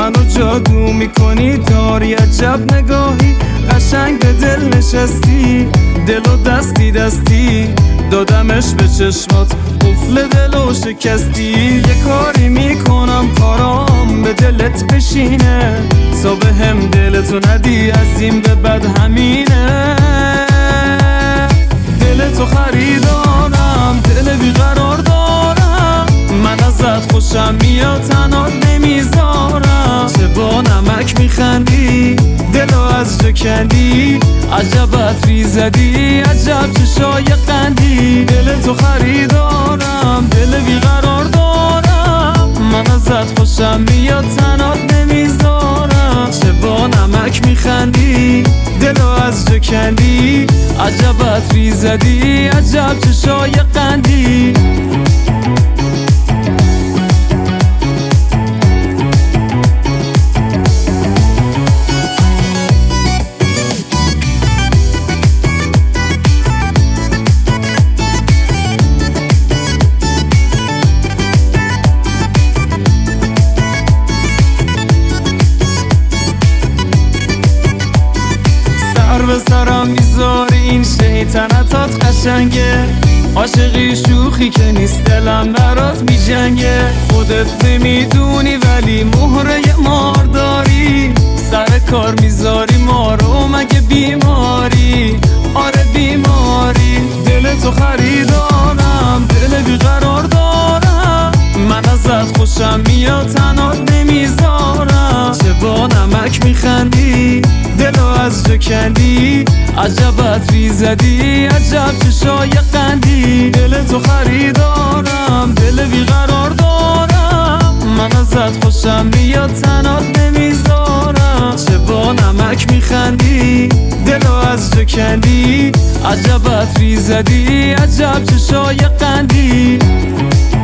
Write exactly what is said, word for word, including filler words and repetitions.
منو جادو میکنی، داری عجب نگاهی، قشنگ به دل نشستی، دل و دستی دستی دادمش به چشمات، قفل دلو شکستی. یه کاری میکنم کارام به دلت بشینه، تا به هم دلتو ندی از این به بعد همینه. دلتو خریدارم، دل بیقرار دارم، من ازت خوشم میاد تنات نمیذارم. چه با نمک میخندی، دلو از جا کندی، عجب عطری زدی، عجب چشای قندی. دلتو خریدارم، دل بیقرار دارم، من ازت خوشم میاد تنات نمیذارم. چه با نمک میخندی، دلو از جا کندی، عجب عطری زدی، عجب چشای قندی. به سرم میذاری این شیطنتات قشنگه، عاشقی شوخی که نیست دلم برات میجنگه. خودت نمیدونی ولی مهره مار داری، سر کار میذاری مارو مگه بیماری؟ آره بیماری. دلتو خریدارم، دل بیقرار دارم، من ازت خوشم میاد تنات نمیذارم. چه با نمک میخندی، دلو از جا کندی، عجب عطری زدی، عجب چشای قندی. دلتو خریدارم، دل بیقرار دارم، من ازت خوشم میاد تنات نمیذارم. چه با نمک میخندی، دلو از جا کندی، عجب عطری زدی، عجب چشای قندی.